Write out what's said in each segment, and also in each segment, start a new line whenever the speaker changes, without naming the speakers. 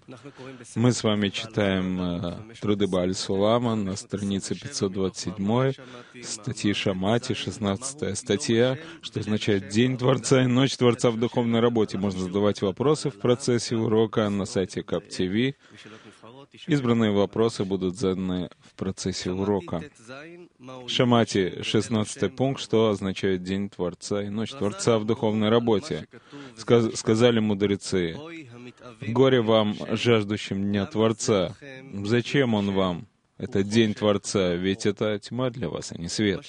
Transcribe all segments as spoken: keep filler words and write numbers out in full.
Мы с вами читаем э, труды Бааль Сулама на странице пятьсот двадцать семь, статьи Шамати, шестнадцатая статья, что означает «День Творца и Ночь Творца в духовной работе». Можно задавать вопросы в процессе урока на сайте Кап ти ви. Избранные вопросы будут заданы в процессе урока. Шамати, шестнадцатый пункт, что означает День Творца и Ночь Творца в духовной работе. Сказ- сказали мудрецы: «Горе вам, жаждущим Дня Творца! Зачем он вам? Это День Творца, ведь это тьма для вас, а не свет».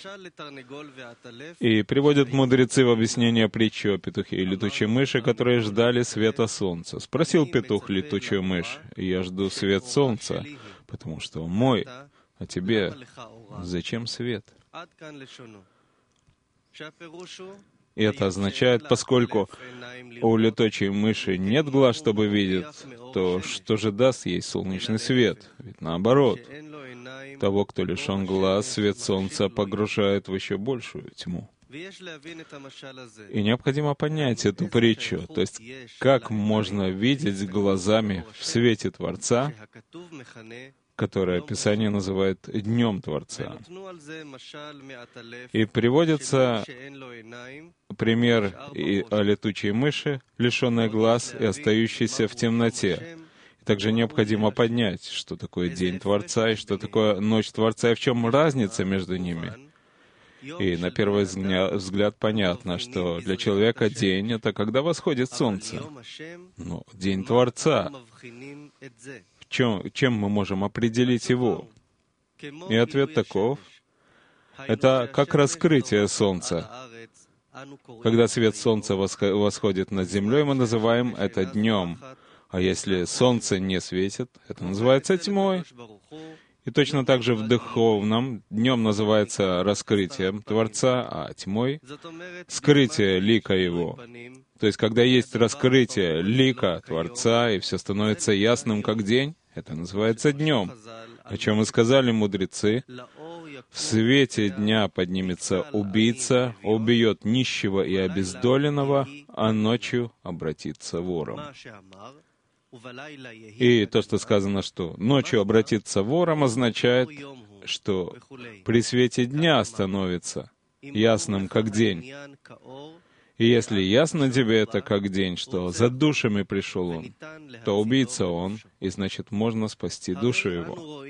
И приводят мудрецы в объяснение притчи о петухе и летучей мыши, которые ждали света солнца. Спросил петух летучую мышь: «Я жду свет солнца, потому что он мой, а тебе зачем свет?» И это означает, поскольку у летучей мыши нет глаз, чтобы видеть, то что же даст ей солнечный свет? Ведь наоборот, того, кто лишен глаз, свет солнца погружает в еще большую тьму. И необходимо понять эту притчу, то есть как можно видеть глазами в свете Творца, которое Писание называет Днем Творца. И приводится пример и о летучей мыши, лишенной глаз и остающейся в темноте. И также необходимо поднять, что такое День Творца и что такое Ночь Творца, и в чем разница между ними. И на первый взгляд понятно, что для человека день — это когда восходит солнце. Но День Творца, Чем, чем мы можем определить его? И ответ таков: это как раскрытие солнца. Когда свет солнца восходит над землей, мы называем это днем. А если солнце не светит, это называется тьмой. И точно так же в духовном днем называется раскрытием Творца, а тьмой — скрытие лика Его. То есть, когда есть раскрытие лика Творца, и все становится ясным, как день, это называется днем. О чем и сказали мудрецы: «В свете дня поднимется убийца, убьет нищего и обездоленного, а ночью обратится вором». И то, что сказано, что ночью обратиться вором, означает, что при свете дня становится ясным, как день. И если ясно тебе это как день, что за душами пришел он, то убийца он, и значит, можно спасти душу его.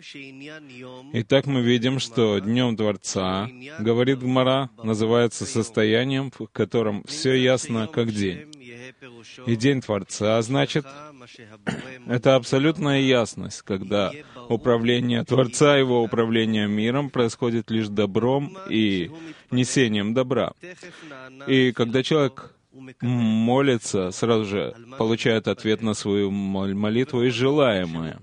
Итак, мы видим, что Днем Творца, говорит Гмара, называется состоянием, в котором все ясно как день. И День Творца, значит, это абсолютная ясность, когда управление Творца, его управление миром происходит лишь добром и несением добра. И когда человек молится, сразу же получает ответ на свою молитву и желаемое.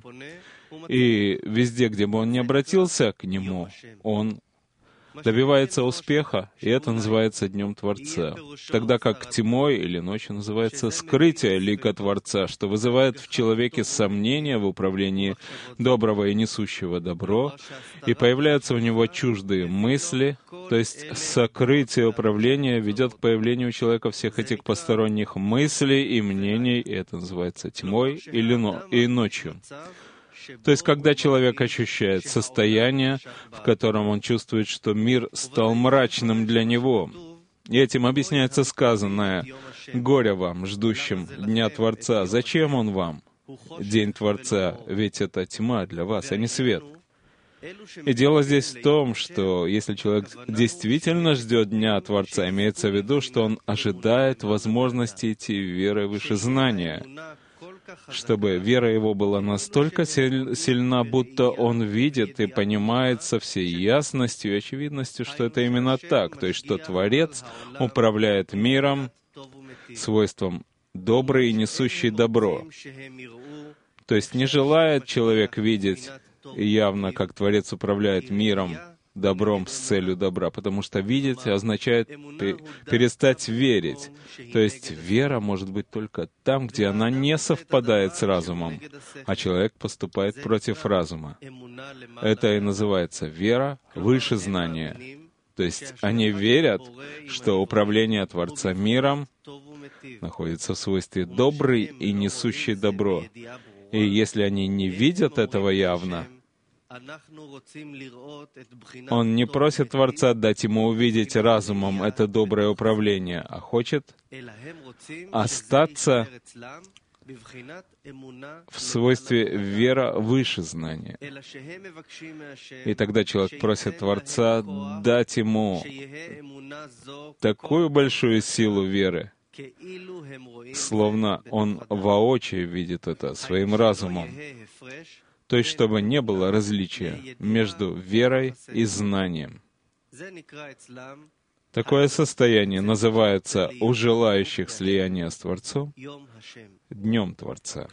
И везде, где бы он ни обратился к нему, он добивается успеха, и это называется Днем Творца. Тогда как тьмой или ночью называется скрытие лика Творца, что вызывает в человеке сомнения в управлении доброго и несущего добро, и появляются у него чуждые мысли, то есть сокрытие управления ведет к появлению у человека всех этих посторонних мыслей и мнений, и это называется тьмой или но, и ночью. То есть, когда человек ощущает состояние, в котором он чувствует, что мир стал мрачным для него. И этим объясняется сказанное: «Горе вам, ждущим Дня Творца! Зачем он вам? День Творца, ведь это тьма для вас, а не свет». И дело здесь в том, что если человек действительно ждет Дня Творца, имеется в виду, что он ожидает возможности идти верой выше знания, чтобы вера его была настолько сильна, будто он видит и понимает со всей ясностью и очевидностью, что это именно так, то есть что Творец управляет миром свойством добрый и несущий добро. То есть не желает человек видеть явно, как Творец управляет миром, добром с целью добра, потому что видеть означает перестать верить. То есть вера может быть только там, где она не совпадает с разумом, а человек поступает против разума. Это и называется вера выше знания. То есть они верят, что управление Творца миром находится в свойстве «добрый» и «несущий добро». И если они не видят этого явно, он не просит Творца дать ему увидеть разумом это доброе управление, а хочет остаться в свойстве вера выше знания. И тогда человек просит Творца дать ему такую большую силу веры, словно он воочию видит это своим разумом. То есть, чтобы не было различия между верой и знанием. Такое состояние называется у желающих слияния с Творцом Днем Творца.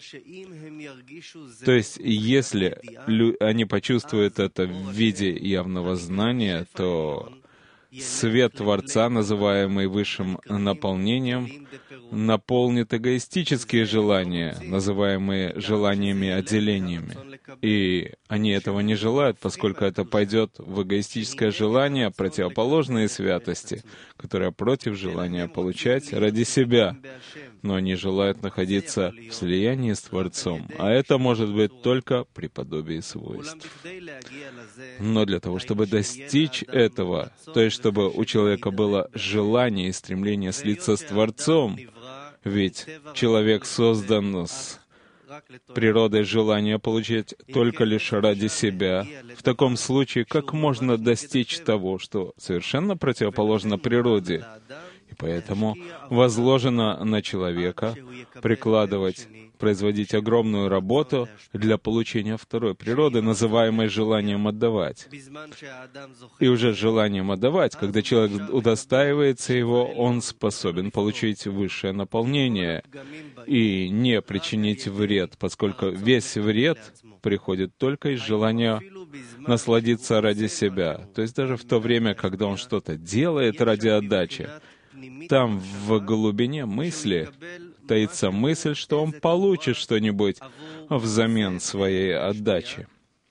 То есть, если они почувствуют это в виде явного знания, то свет Творца, называемый высшим наполнением, наполнит эгоистические желания, называемые желаниями-отделениями. И они этого не желают, поскольку это пойдет в эгоистическое желание, противоположные святости, которое против желания получать ради себя. Но они желают находиться в слиянии с Творцом, а это может быть только при подобии свойств. Но для того, чтобы достичь этого, то есть чтобы у человека было желание и стремление слиться с Творцом, ведь человек создан с природой желания получить только лишь ради себя. В таком случае, как можно достичь того, что совершенно противоположно природе? И поэтому возложено на человека прикладывать, производить огромную работу для получения второй природы, называемой желанием отдавать. И уже желанием отдавать, когда человек удостаивается его, он способен получить высшее наполнение и не причинить вред, поскольку весь вред приходит только из желания насладиться ради себя. То есть даже в то время, когда он что-то делает ради отдачи, там в глубине мысли таится мысль, что он получит что-нибудь взамен своей отдачи.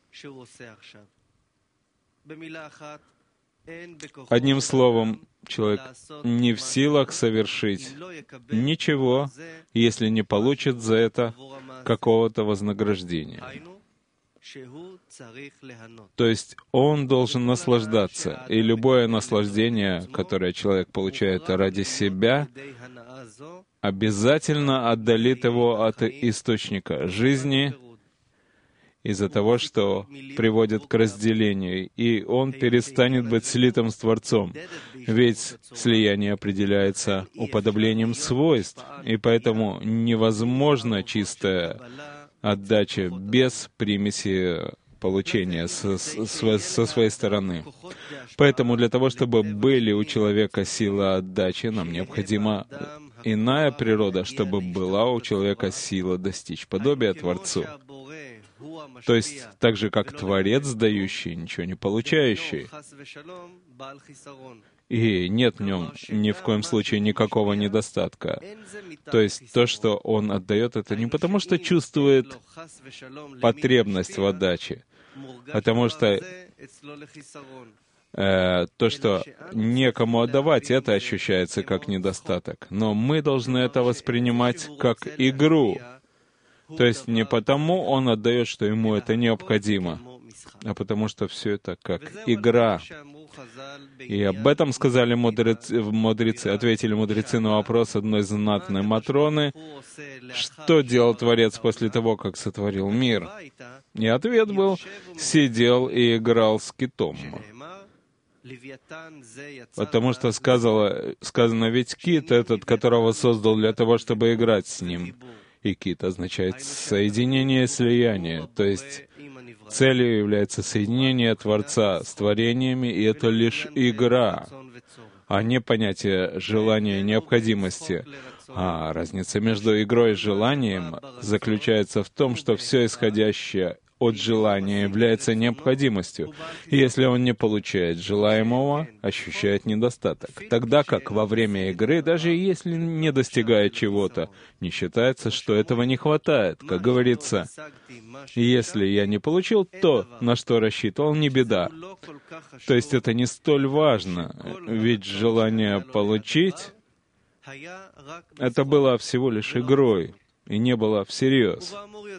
Одним словом, человек не в силах совершить ничего, если не получит за это какого-то вознаграждения. То есть он должен наслаждаться, и любое наслаждение, которое человек получает ради себя, обязательно отдалит его от источника жизни из-за того, что приводит к разделению, и он перестанет быть слитым с Творцом. Ведь слияние определяется уподоблением свойств, и поэтому невозможно чистая отдача без примеси получения со, со, со своей стороны. Поэтому для того, чтобы были у человека сила отдачи, нам необходима иная природа, чтобы была у человека сила достичь подобия Творцу. То есть, так же, как Творец, дающий, ничего не получающий. И нет в нем ни в коем случае никакого недостатка. То есть то, что он отдает, это не потому, что чувствует потребность в отдаче, а потому что э, то, что некому отдавать, это ощущается как недостаток. Но мы должны это воспринимать как игру. То есть не потому он отдает, что ему это необходимо, а потому что все это как игра. И об этом сказали мудрецы, мудрецы, ответили мудрецы на вопрос одной знатной Матроны, что делал Творец после того, как сотворил мир. И ответ был: сидел и играл с китом. Потому что сказано, сказано, ведь кит этот, которого создал для того, чтобы играть с ним. И кит означает соединение, слияние, то есть целью является соединение Творца с творениями, и это лишь игра, а не понятие желания и необходимости. А разница между игрой и желанием заключается в том, что все исходящее от желания является необходимостью. И если он не получает желаемого, ощущает недостаток. Тогда как во время игры, даже если не достигает чего-то, не считается, что этого не хватает. Как говорится, если я не получил то, на что рассчитывал, не беда. То есть это не столь важно, ведь желание получить это было всего лишь игрой, и не было всерьез.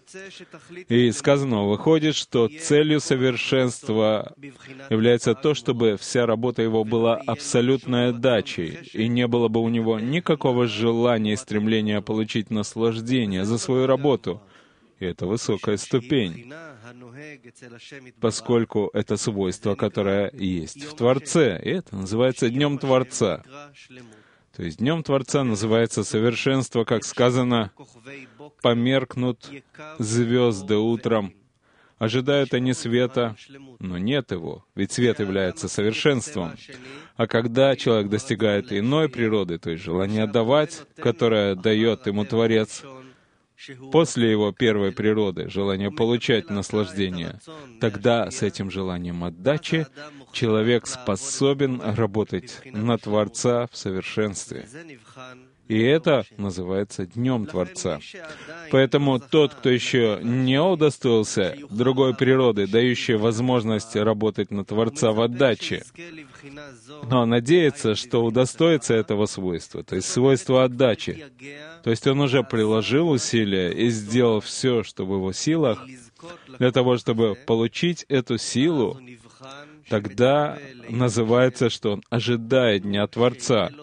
И сказано, выходит, что целью совершенства является то, чтобы вся работа его была абсолютной отдачей, и не было бы у него никакого желания и стремления получить наслаждение за свою работу. И это высокая ступень, поскольку это свойство, которое есть в Творце, и это называется Днем Творца. То есть Днем Творца называется совершенство, как сказано, «Померкнут звезды утром, ожидают они света, но нет его, ведь свет является совершенством». А когда человек достигает иной природы, то есть желания давать, которое дает ему Творец, после его первой природы, желания получать наслаждение, тогда с этим желанием отдачи человек способен работать на Творца в совершенстве. И это называется Днем Творца. Поэтому тот, кто еще не удостоился другой природы, дающей возможность работать на Творца в отдаче, но надеется, что удостоится этого свойства, то есть свойства отдачи, то есть он уже приложил усилия и сделал все, что в его силах, для того, чтобы получить эту силу, тогда называется, что он ожидает Дня Творца,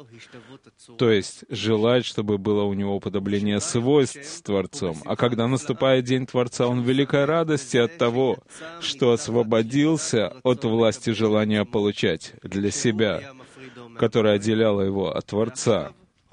то есть желает, чтобы было у него уподобление свойств с Творцом. А когда наступает День Творца, он в великой радости от того, что освободился от власти желания получать для себя, которая отделяла его от Творца.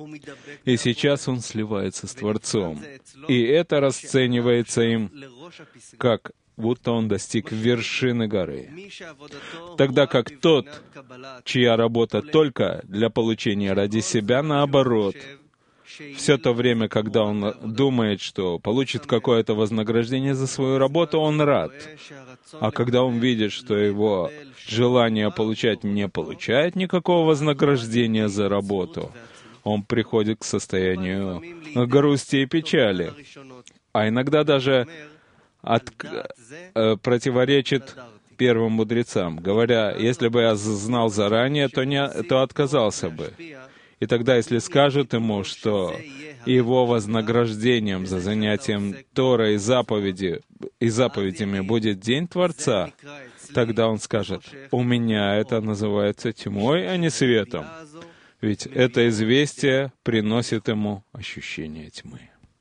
И сейчас он сливается с Творцом. И это расценивается им как будто он достиг вершины горы. Тогда как тот, чья работа только для получения ради себя, наоборот, все то время, когда он думает, что получит какое-то вознаграждение за свою работу, он рад. А когда он видит, что его желание получать не получает никакого вознаграждения за работу, он приходит к состоянию грусти и печали. А иногда даже от, э, противоречит первым мудрецам, говоря, если бы я знал заранее, то, не, то отказался бы. И тогда, если скажут ему, что его вознаграждением за занятием Торой и, заповеди, и заповедями будет День Творца, тогда он скажет, «У меня это называется тьмой, а не светом». Ведь это известие приносит ему ощущение тьмы.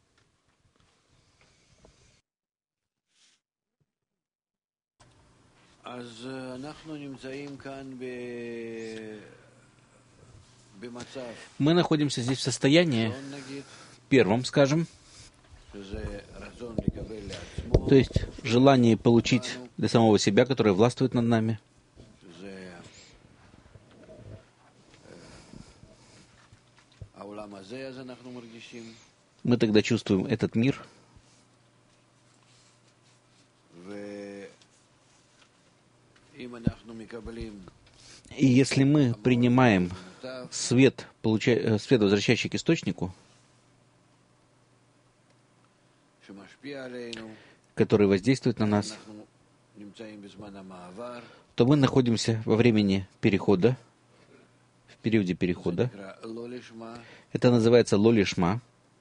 Мы находимся здесь в состоянии, первом, скажем, то есть желание получить для самого себя, которое властвует над нами. Мы тогда чувствуем этот мир, и если мы принимаем свет, получа... свет, возвращающий к источнику, который воздействует на нас, то мы находимся во времени перехода, в периоде перехода. Это называется ло-лишма.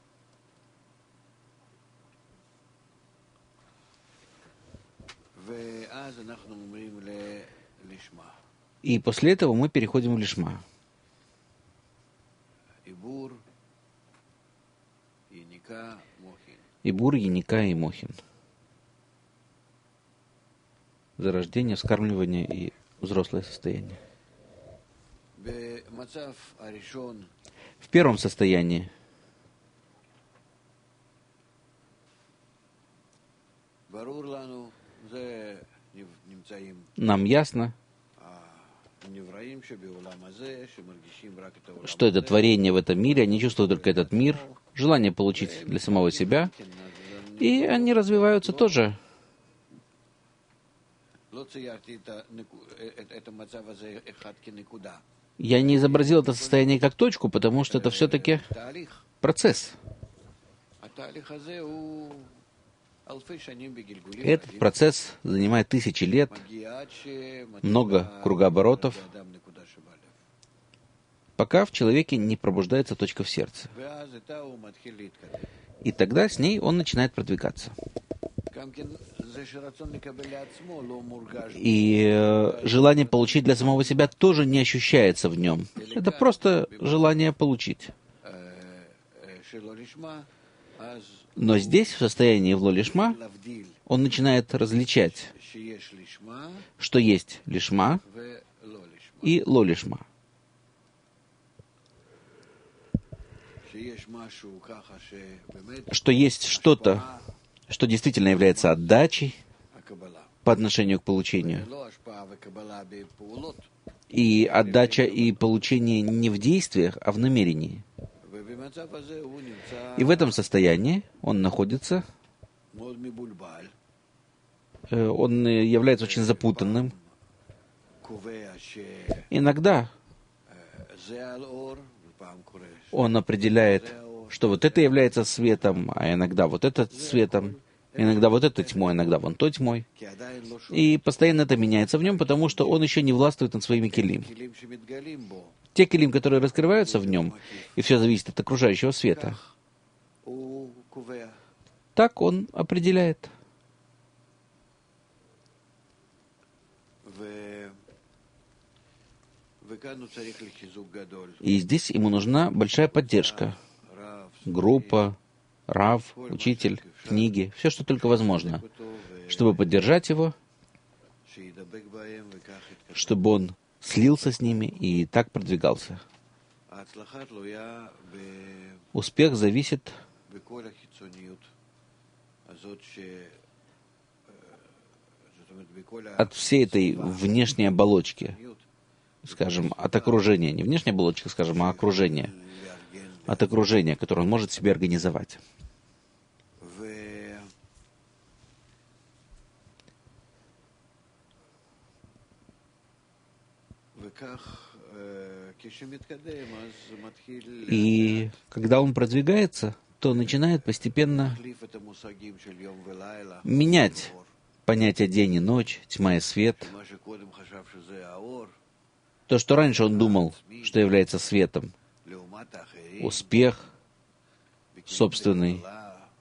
И после этого мы переходим в лишма. Ибур, Яника и Мохин. Зарождение, вскармливание и взрослое состояние. В первом состоянии нам ясно, что это творение в этом мире, они чувствуют только этот мир, желание получить для самого себя, и они развиваются тоже. Я не изобразил это состояние как точку, потому что это все-таки процесс. Этот процесс занимает тысячи лет, много кругооборотов, пока в человеке не пробуждается точка в сердце. И тогда с ней он начинает продвигаться. И э, желание получить для самого себя тоже не ощущается в нем. Это просто желание получить. Но здесь, в состоянии вло-лишма, он начинает различать, что есть лишма и ло-лишма. Что есть что-то, что действительно является отдачей по отношению к получению. И отдача и получение не в действиях, а в намерении. И в этом состоянии он находится, он является очень запутанным. Иногда он определяет, что вот это является светом, а иногда вот это светом, иногда вот это тьмой, иногда вон то тьмой. И постоянно это меняется в нем, потому что он еще не властвует над своими келим. Те келим, которые раскрываются в нем, и все зависит от окружающего света, так он определяет. И здесь ему нужна большая поддержка. Группа, рав, учитель, книги, все, что только возможно, чтобы поддержать его, чтобы он слился с ними и так продвигался. Успех зависит от всей этой внешней оболочки, скажем, от окружения. Не внешняя оболочка, скажем, а окружение. От окружения, которое он может себе организовать. И когда он продвигается, то начинает постепенно менять понятия день и ночь, тьма и свет. То, что раньше он думал, что является светом, успех собственный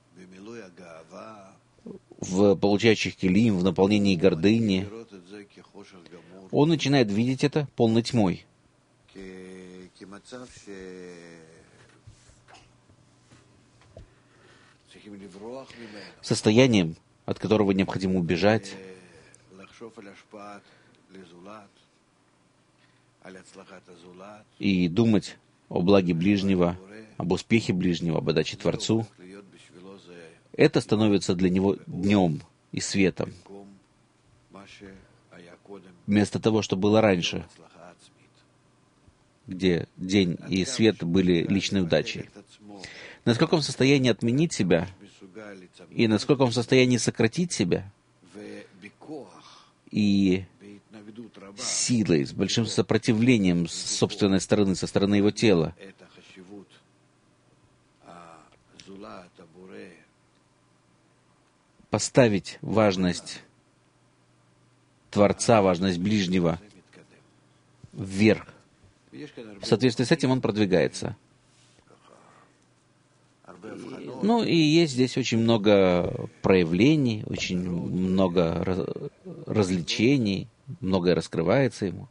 в получающих келим, в наполнении гордыни, он начинает видеть это полной тьмой. Состоянием, от которого необходимо убежать, и думать о благе ближнего, об успехе ближнего, об отдаче Творцу. Это становится для него днем и светом, вместо того, что было раньше, где день и свет были личной удачей. Насколько он в состоянии отменить себя, и насколько он в состоянии сократить себя, и силой, с большим сопротивлением с собственной стороны, со стороны его тела, поставить важность Творца, важность ближнего вверх. В соответствии с этим он продвигается. Ну и есть здесь очень много проявлений, очень много раз, развлечений, многое раскрывается ему.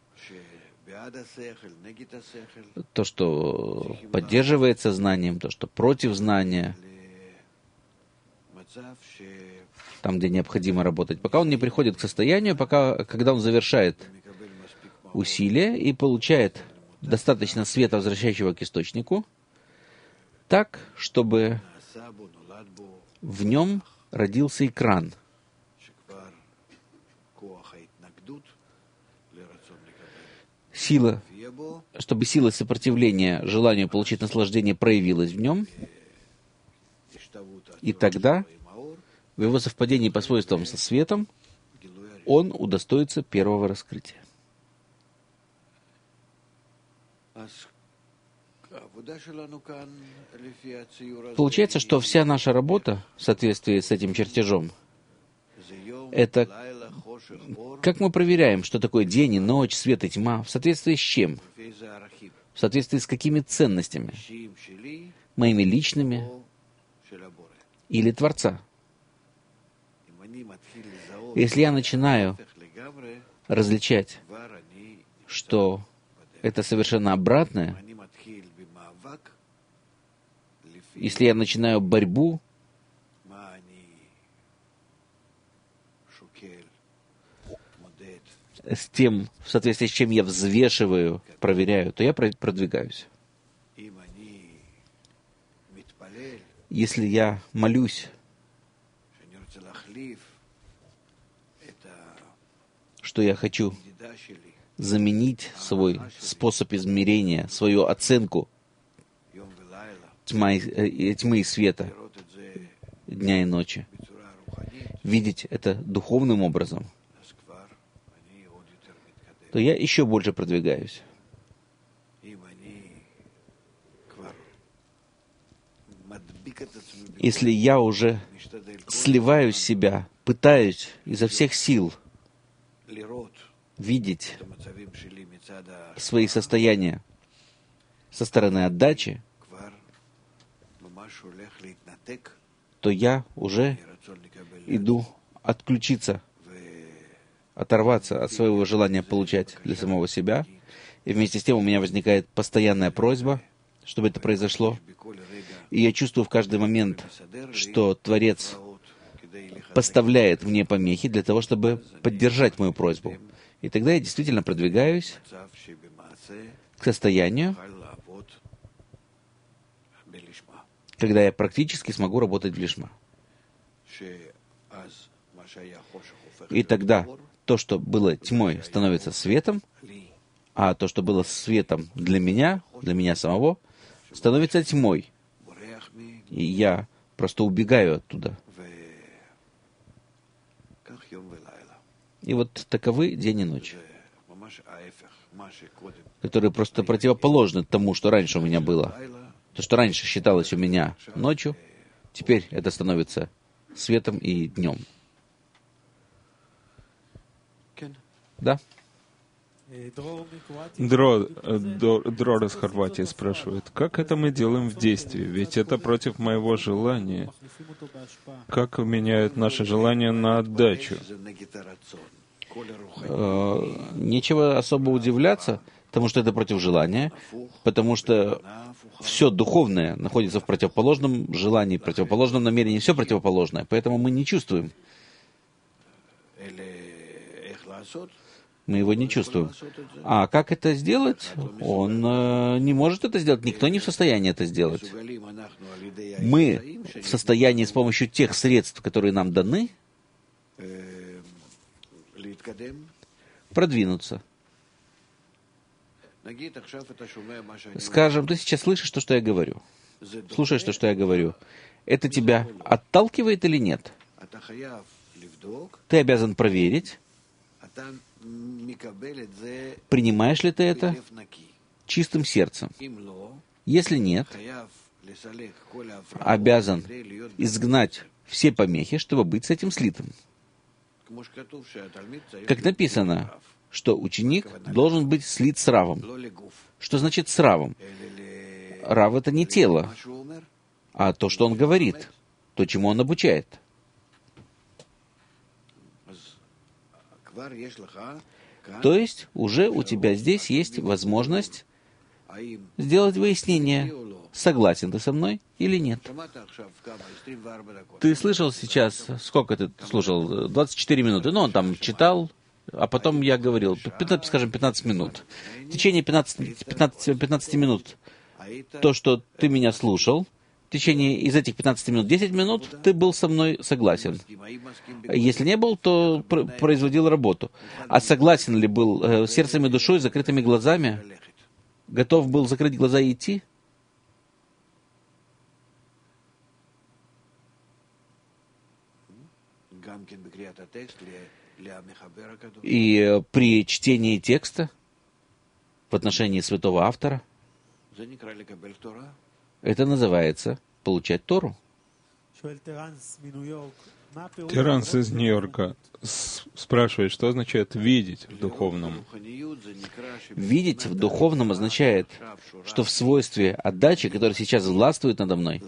То, что поддерживается знанием, то, что против знания, там, где необходимо работать. Пока он не приходит к состоянию, пока, когда он завершает усилия и получает достаточно света, возвращающего к источнику, так, чтобы в нем родился экран, сила, чтобы сила сопротивления желанию получить наслаждение проявилась в нем, и тогда, в его совпадении по свойствам со светом, он удостоится первого раскрытия. Получается, что вся наша работа в соответствии с этим чертежом, это как мы проверяем, что такое день и ночь, свет и тьма, в соответствии с чем? В соответствии с какими ценностями? Моими личными или Творца? Если я начинаю различать, что это совершенно обратное, если я начинаю борьбу с тем, в соответствии с чем я взвешиваю, проверяю, то я продвигаюсь. Если я молюсь, что я хочу заменить свой способ измерения, свою оценку тьмы, тьмы и света, дня и ночи, видеть это духовным образом, то я еще больше продвигаюсь. Если я уже сливаю себя, пытаюсь изо всех сил видеть свои состояния со стороны отдачи, то я уже иду отключиться, оторваться от своего желания получать для самого себя. И вместе с тем у меня возникает постоянная просьба, чтобы это произошло. И я чувствую в каждый момент, что Творец поставляет мне помехи для того, чтобы поддержать мою просьбу. И тогда я действительно продвигаюсь к состоянию, когда я практически смогу работать в лишма. И тогда то, что было тьмой, становится светом, а то, что было светом для меня, для меня самого, становится тьмой. И я просто убегаю оттуда. И вот таковы день и ночь, которые просто противоположны тому, что раньше у меня было. То, что раньше считалось у меня ночью, теперь это становится светом и днем. Да?
Дро, Дро, Дрор из Хорватии спрашивает, как это мы делаем в действии? Ведь это против моего желания. Как меняют наше желание на отдачу?
Э, нечего особо удивляться, потому что это против желания, потому что все духовное находится в противоположном желании, противоположном намерении, все противоположное, поэтому мы не чувствуем. Мы его не чувствуем. А как это сделать? Он э, не может это сделать. Никто не в состоянии это сделать. Мы в состоянии с помощью тех средств, которые нам даны, продвинуться. Скажем, ты сейчас слышишь то, что я говорю. Слушаешь то, что я говорю. Это тебя отталкивает или нет? Ты обязан проверить, принимаешь ли ты это чистым сердцем. Если нет, обязан изгнать все помехи, чтобы быть с этим слитым. Как написано, что ученик должен быть слит с Равом. Что значит с Равом? Рав — это не тело, а то, что он говорит, то, чему он обучает. То есть уже у тебя здесь есть возможность сделать выяснение, согласен ты со мной или нет. Ты слышал сейчас, сколько ты слушал? двадцать четыре минуты. Ну, он там читал, а потом я говорил, пятнадцать, скажем, пятнадцать минут. В течение пятнадцати, пятнадцати, пятнадцати минут то, что ты меня слушал, в течение из этих пятнадцати минут, десять минут ты был со мной согласен. Если не был, то пр- производил работу. А согласен ли был э, сердцем и душой, закрытыми глазами? Готов был закрыть глаза и идти? И э, при чтении текста в отношении святого автора это называется получать Тору.
Теранс из Нью-Йорка спрашивает, что означает «видеть» в духовном.
Видеть в духовном означает, что в свойстве отдачи, которая сейчас властвует надо мной,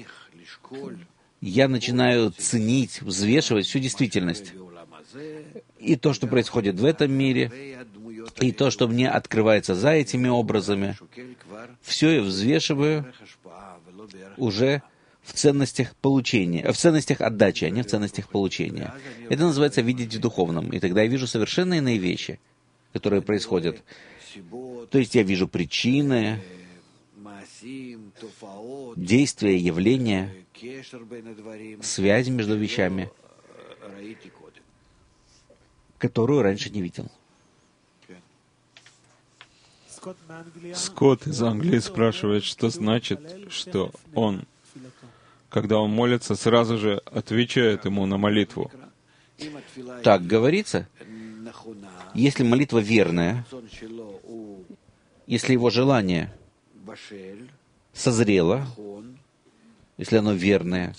я начинаю ценить, взвешивать всю действительность. И то, что происходит в этом мире, и то, что мне открывается за этими образами, все я взвешиваю уже в ценностях получения, в ценностях отдачи, а не в ценностях получения. Это называется видеть в духовном. И тогда я вижу совершенно иные вещи, которые происходят. То есть я вижу причины, действия, явления, связь между вещами, которую раньше не видел.
Скотт из Англии спрашивает, что значит, что он, когда он молится, сразу же отвечает ему на молитву.
Так говорится, если молитва верная, если его желание созрело, если оно верное,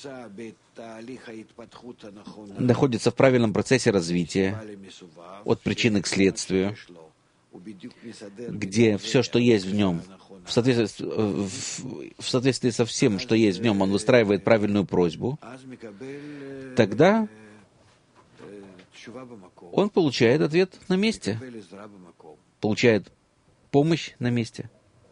находится в правильном процессе развития, от причины к следствию, где все, что есть в нем, в соответствии, в, в соответствии со всем, что есть в нем, он выстраивает правильную просьбу, тогда он получает ответ на месте, получает помощь на месте.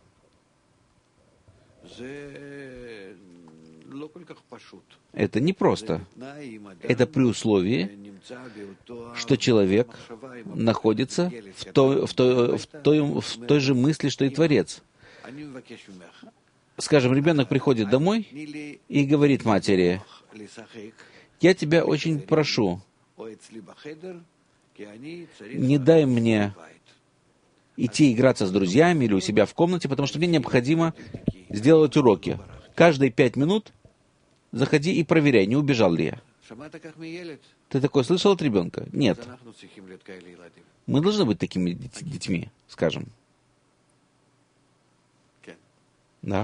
Это непросто. Это при условии, что человек находится в той, в, той, в, той, в той же мысли, что и Творец. Скажем, ребенок приходит домой и говорит матери: «Я тебя очень прошу, не дай мне идти играться с друзьями или у себя в комнате, потому что мне необходимо сделать уроки. Каждые пять минут заходи и проверяй, не убежал ли я». Ты такое слышал от ребенка? Нет. Мы должны быть такими детьми, скажем. Да.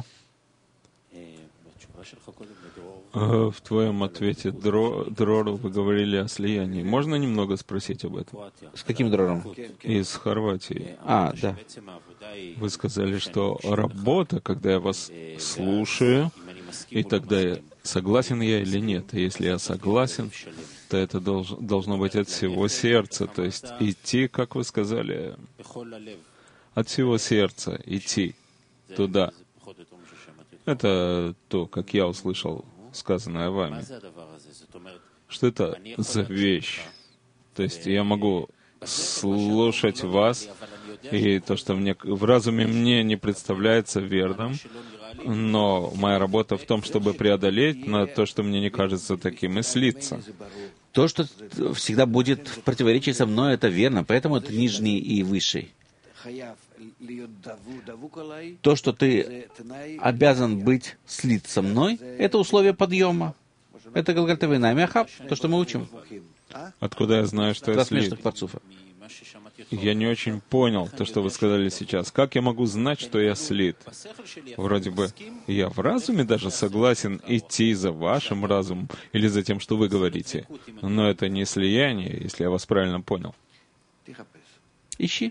В твоем ответе, Дро, Дрор, вы говорили о слиянии. Можно немного спросить об этом?
С каким Дрором?
Из Хорватии.
А, да.
Вы сказали, что работа, когда я вас слушаю, и тогда я, согласен я или нет. И если я согласен, то это долж, должно быть от всего сердца. То есть идти, как вы сказали, от всего сердца идти туда. Это то, как я услышал сказанное вами. Что это за вещь? То есть я могу слушать вас, и то, что мне в разуме мне не представляется верным, но моя работа в том, чтобы преодолеть на то, что мне не кажется таким, и слиться.
То, что всегда будет в противоречии со мной, это верно, поэтому это нижний и высший. То, что ты обязан быть слит со мной, это условие подъема. Это Галгальтовый Намяхаб, то, что мы учим.
Откуда я знаю, что я слит? Я не очень понял то, что вы сказали сейчас. Как я могу знать, что я слит? Вроде бы я в разуме даже согласен идти за вашим разумом или за тем, что вы говорите. Но это не слияние, если я вас правильно понял.
Ищи.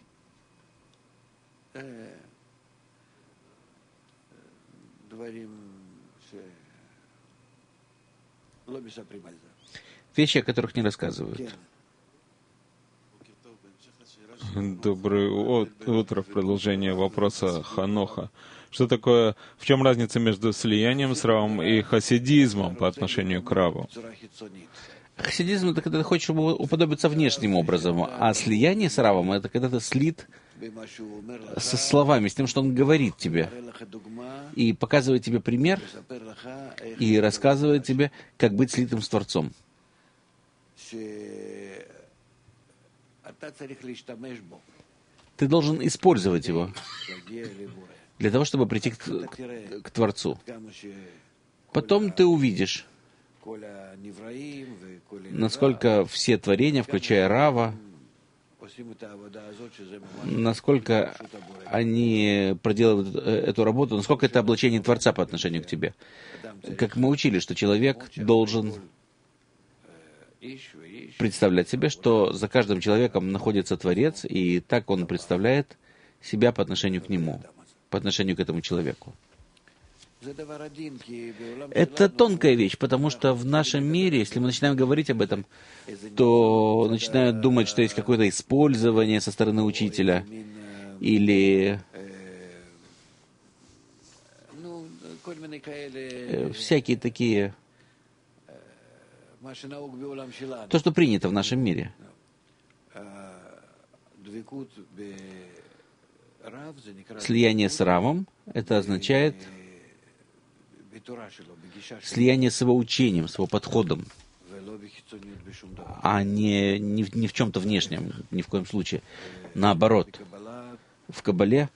Вещи, о которых не рассказывают.
Доброе утро. В продолжение вопроса Ханоха. Что такое, в чем разница между слиянием с Равом и хасидизмом по отношению к Раву?
Хасидизм — это когда ты хочешь уподобиться внешним образом, а слияние с Равом — это когда ты слит со словами, с тем, что он говорит тебе, и показывает тебе пример, и рассказывает тебе, как быть слитым с Творцом. Ты должен использовать его для того, чтобы прийти к, к, к Творцу. Потом ты увидишь, насколько все творения, включая Рава, насколько они проделывают эту работу, насколько это облачение Творца по отношению к тебе. Как мы учили, что человек должен представлять себе, что за каждым человеком находится Творец, и так он представляет себя по отношению к нему, по отношению к этому человеку. Это тонкая вещь, потому что в нашем мире, если мы начинаем говорить об этом, то начинают думать, что есть какое-то использование со стороны учителя, или всякие такие, то, что принято в нашем мире. Слияние с Равом, это означает слияние с его учением, с его подходом, а не, не, в- не в чем-то внешнем, ни в коем случае. Наоборот, в Кабале,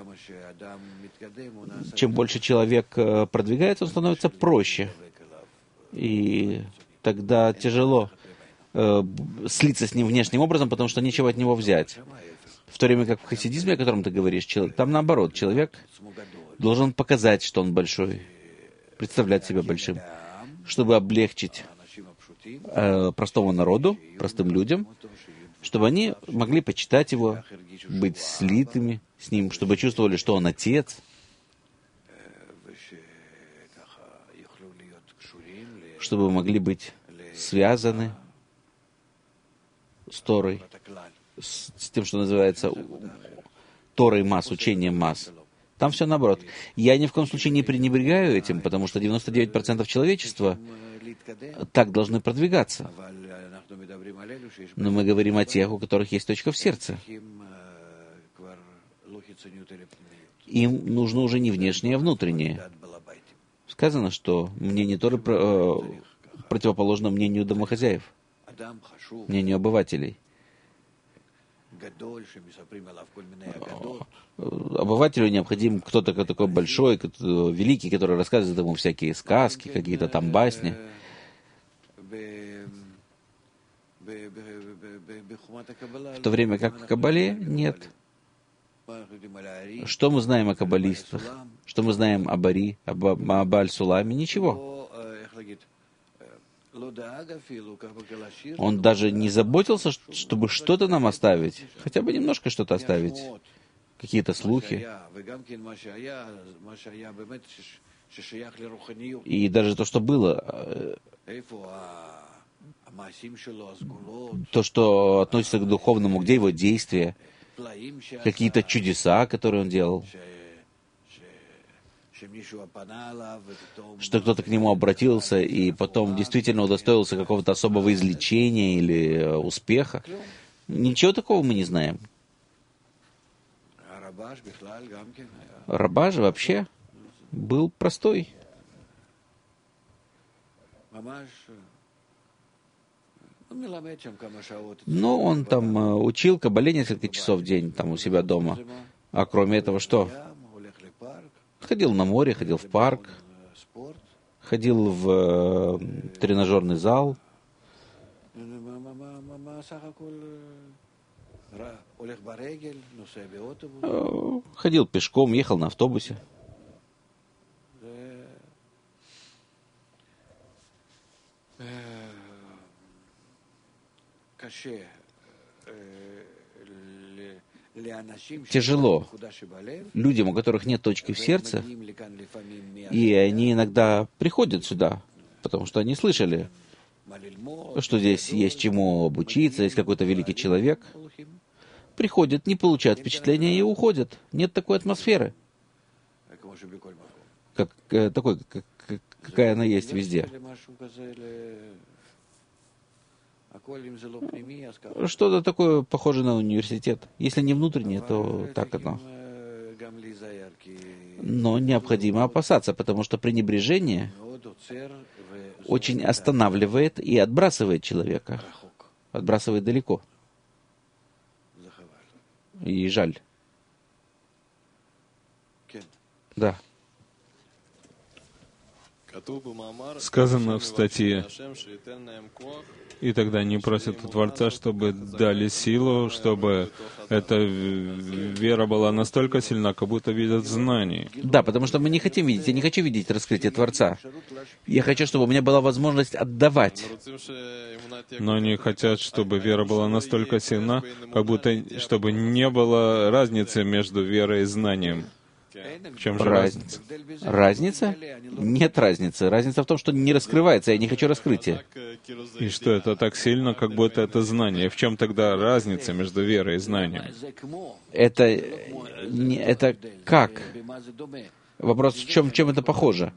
чем больше человек э, продвигается, он становится проще. И тогда тяжело э, б- слиться с ним внешним образом, потому что нечего от него взять. В то время как в хасидизме, о котором ты говоришь, чел- там наоборот, человек должен показать, что он большой, представлять себя большим, чтобы облегчить э, простому народу, простым людям, чтобы они могли почитать его, быть слитыми с ним, чтобы чувствовали, что он отец, чтобы могли быть связаны с Торой, с, с тем, что называется Торой масс, учением масс. Там все наоборот. Я ни в коем случае не пренебрегаю этим, потому что девяносто девять процентов человечества так должны продвигаться. Но мы говорим о тех, у которых есть точка в сердце. Им нужно уже не внешнее, а внутреннее. Сказано, что мнение Торы про- э, противоположно мнению домохозяев, мнению обывателей. Обывателю необходим кто-то такой большой, кто- великий, который рассказывает ему всякие сказки, какие-то там басни. В то время как в Кабале нет. Что мы знаем о каббалистах? Что мы знаем о Бари, об, об Аль-Суламе? Ничего. Он даже не заботился, ш- чтобы что-то нам оставить, хотя бы немножко что-то оставить, какие-то слухи. И даже то, что было, э, то, что относится к духовному, где его действия, какие-то чудеса, которые он делал, что кто-то к нему обратился и потом действительно удостоился какого-то особого излечения или э, успеха. Ничего такого мы не знаем. Раба же вообще был простой. Но он там э, учил кабале несколько часов в день там у себя дома. А кроме этого что? Ходил на море, ходил в парк, ходил в э, тренажерный зал. Э, ходил пешком, ехал на автобусе. Тяжело людям, у которых нет точки в сердце, и они иногда приходят сюда, потому что они слышали, что здесь есть чему обучиться, есть какой-то великий человек. Приходят, не получают впечатления и уходят. Нет такой атмосферы, как, э, такой, как, как- какая она есть везде. Что-то такое похоже на университет. Если не внутреннее, то так оно. Но необходимо опасаться, потому что пренебрежение очень останавливает и отбрасывает человека. Отбрасывает далеко. И жаль. Да.
Сказано в статье, и тогда они просят у Творца, чтобы дали силу, чтобы эта вера была настолько сильна, как будто видят знания.
Да, потому что мы не хотим видеть, я не хочу видеть раскрытие Творца. Я хочу, чтобы у меня была возможность отдавать.
Но они хотят, чтобы вера была настолько сильна, как будто, чтобы не было разницы между верой и знанием. В чем же разница?
Разница? Нет разницы. Разница в том, что не раскрывается, я не хочу раскрытия.
И что это так сильно, как будто это знание. В чем тогда разница между верой и знанием?
Это, не, это как? Вопрос, в чем, в чем это похоже?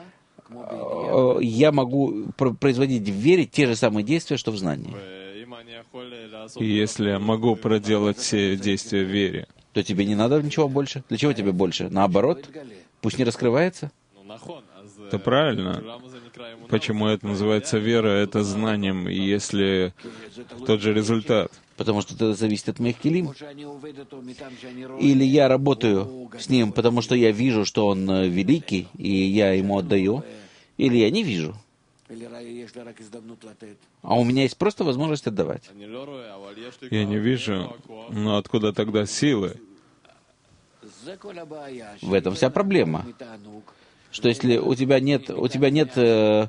Я могу производить в вере те же самые действия, что в знании.
И если я могу проделать все действия в вере,
то тебе не надо ничего больше. Для чего тебе больше? Наоборот, пусть не раскрывается.
Это правильно. Почему это называется вера, это знанием, и если тот же результат?
Потому что это зависит от моих килим. Или я работаю с ним, потому что я вижу, что он великий, и я ему отдаю, или я не вижу. А у меня есть просто возможность отдавать.
Я не вижу, но откуда тогда силы?
В этом вся проблема. Что если у тебя нет, у тебя нет э,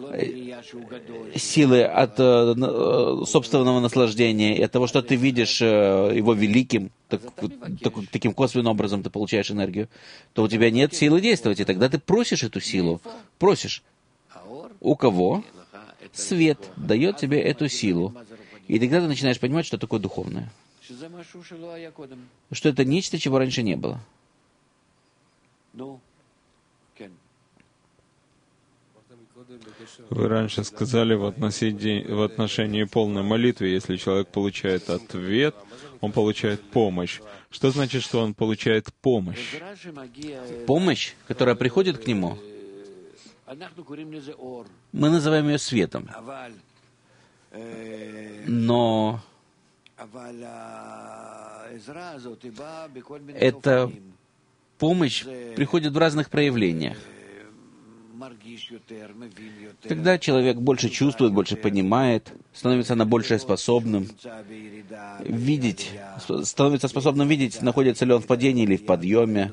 силы от э, собственного наслаждения и от того, что ты видишь э, его великим, так, так, таким косвенным образом ты получаешь энергию, то у тебя нет силы действовать, и тогда ты просишь эту силу. Просишь. У кого? Свет дает тебе эту силу. И тогда ты начинаешь понимать, что такое духовное. Что это нечто, чего раньше не было.
Вы раньше сказали в отношении, в отношении полной молитвы, если человек получает ответ, он получает помощь. Что значит, что он получает помощь?
Помощь, которая приходит к нему, мы называем ее светом. Но эта помощь приходит в разных проявлениях. Когда человек больше чувствует, больше понимает, становится на большее способным видеть, становится способным видеть, находится ли он в падении или в подъеме.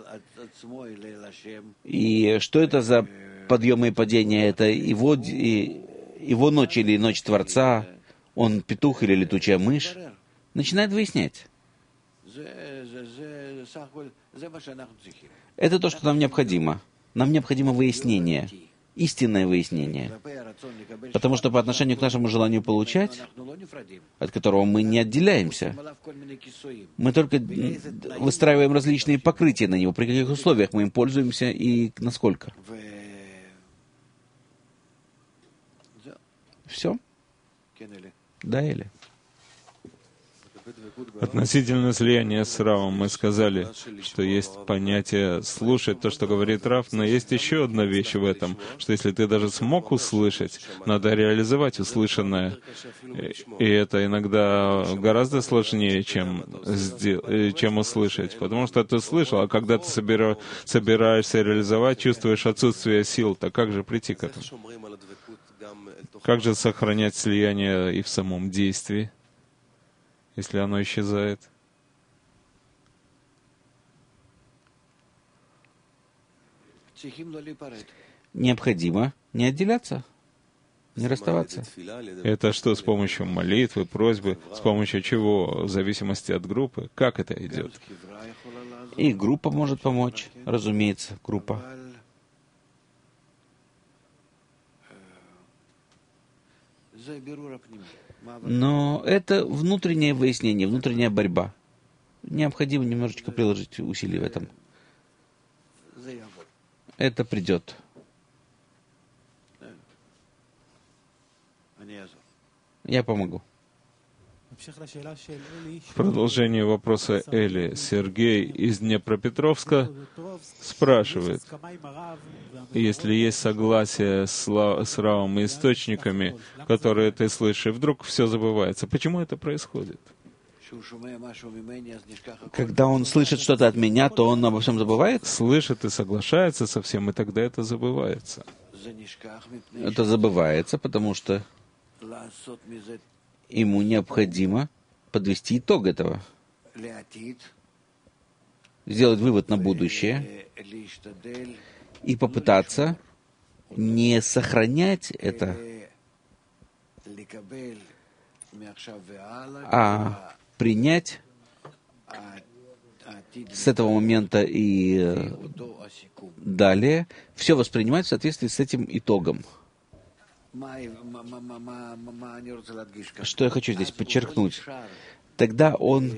И что это за подъемы и падения? Это его, его ночь или ночь Творца, он петух или летучая мышь. Начинает выяснять. Это то, что нам необходимо. Нам необходимо выяснение, истинное выяснение. Потому что по отношению к нашему желанию получать, от которого мы не отделяемся, мы только выстраиваем различные покрытия на него, при каких условиях мы им пользуемся и насколько. Все? Да или?
Относительно слияния с Равом мы сказали, что есть понятие «слушать то, что говорит Рав», но есть еще одна вещь в этом, что если ты даже смог услышать, надо реализовать услышанное. И это иногда гораздо сложнее, чем, чем услышать, потому что ты слышал, а когда ты собира... собираешься реализовать, чувствуешь отсутствие сил, так как же прийти к этому? Как же сохранять слияние и в самом действии, если оно исчезает?
Необходимо не отделяться, не расставаться.
Это что, с помощью молитвы, просьбы, с помощью чего, в зависимости от группы? Как это идет?
И группа может помочь, разумеется, группа. Но это внутреннее выяснение, внутренняя борьба. Необходимо немножечко приложить усилий в этом. Это придет. Я помогу.
В продолжение вопроса Эли, Сергей из Днепропетровска спрашивает, если есть согласие с, с Равом и источниками, которые ты слышишь, и вдруг все забывается, почему это происходит?
Когда он слышит что-то от меня, то он обо всем забывает?
Слышит и соглашается со всем, и тогда это забывается.
Это забывается, потому что ему необходимо подвести итог этого, сделать вывод на будущее и попытаться не сохранять это, а принять с этого момента и далее все воспринимать в соответствии с этим итогом. Что я хочу здесь подчеркнуть? Тогда он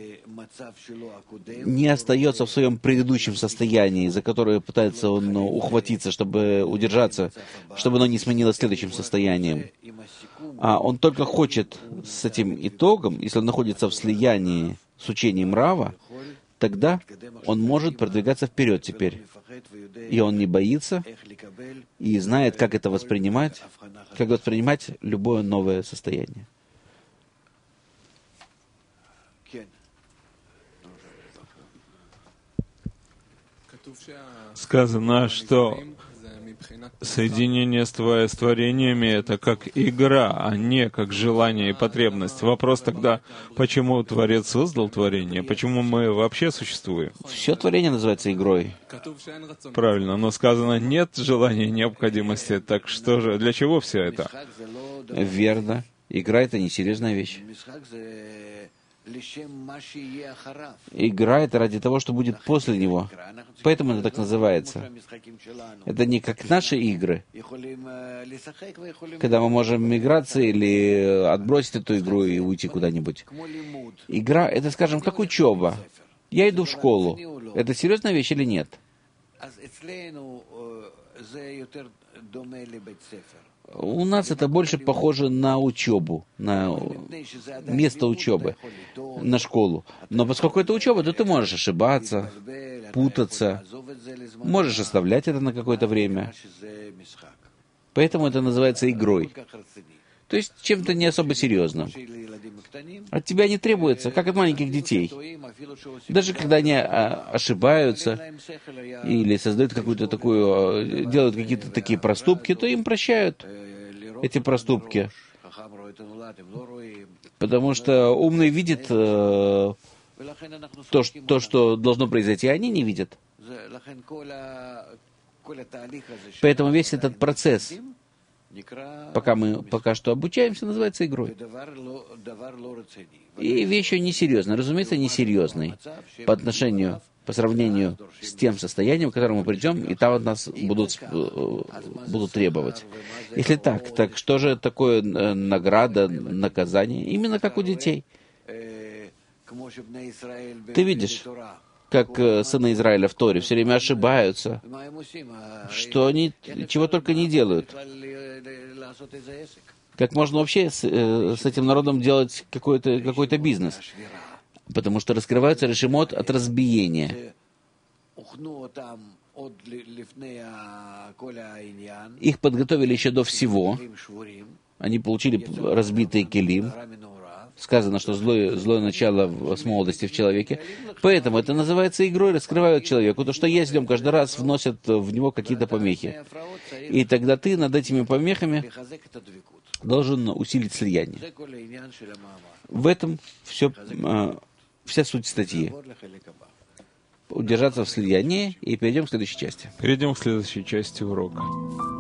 не остается в своем предыдущем состоянии, за которое пытается он ухватиться, чтобы удержаться, чтобы оно не сменилось следующим состоянием. А он только хочет с этим итогом, если он находится в слиянии с учением Рава, тогда он может продвигаться вперед теперь. И он не боится, и знает, как это воспринимать, как воспринимать любое новое состояние.
Сказано, что соединение с твоими творениями — это как игра, а не как желание и потребность. Вопрос тогда, почему Творец создал творение? Почему мы вообще существуем?
Все творение называется игрой.
Правильно, но сказано, нет желания и необходимости. Так что же, для чего все это?
Верно. Игра — это несерьезная вещь. Игра — это ради того, что будет после него. Поэтому это так называется. Это не как наши игры, когда мы можем играться или отбросить эту игру и уйти куда-нибудь. Игра — это, скажем, как учеба. Я иду в школу. Это серьезная вещь или нет? У нас это больше похоже на учебу, на место учебы, на школу. Но поскольку это учеба, то ты можешь ошибаться, путаться, можешь оставлять это на какое-то время. Поэтому это называется игрой. То есть чем-то не особо серьезным. От тебя не требуется, как от маленьких детей. Даже когда они ошибаются или создают какую-то такую, делают какие-то такие проступки, то им прощают эти проступки. Потому что умный видит э, то, то, что должно произойти, а они не видят. Поэтому весь этот процесс, пока мы пока что обучаемся, называется игрой. И вещью несерьезной, разумеется, несерьезной по отношению, по сравнению с тем состоянием, к которому мы придем, и там от нас будут, будут требовать. Если так, так что же такое награда, наказание? Именно как у детей. Ты видишь, как сыны Израиля в Торе все время ошибаются, что они чего только не делают. Как можно вообще с, э, с этим народом делать какой-то какой-то бизнес? Потому что раскрываются решимот от разбиения. Их подготовили еще до всего. Они получили разбитые келим. Сказано, что злое, злое начало с молодости в человеке. Поэтому это называется игрой, раскрывают человеку. То, что есть в нем, каждый раз вносят в него какие-то помехи. И тогда ты над этими помехами должен усилить слияние. В этом все, вся суть статьи. Удержаться в слиянии, и перейдем к следующей части.
Перейдем к следующей части урока.